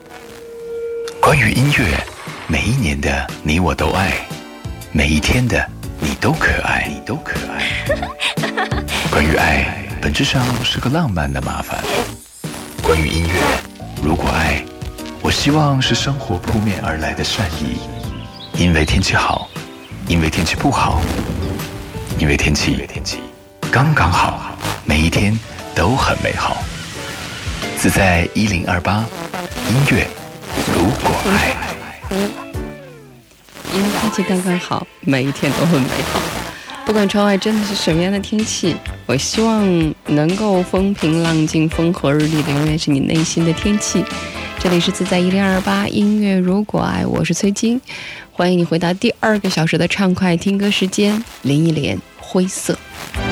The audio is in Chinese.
关于音乐，每一年的你我都爱，每一天的你都可爱，你都可爱。关于爱，本质上是个浪漫的麻烦。关于音乐，如果爱，我希望是生活扑面而来的善意。因为天气好，因为天气不好，因为天气刚刚好，每一天都很美好。自在1028，音乐如果爱。 因为天气刚刚好，每一天都很美好。不管窗外真的是什么样的天气，我希望能够风平浪静、风和日丽的永远是你内心的天气。这里是自在1028，音乐如果爱，我是崔晶，欢迎你回到第2个小时的畅快听歌时间，林忆莲灰色。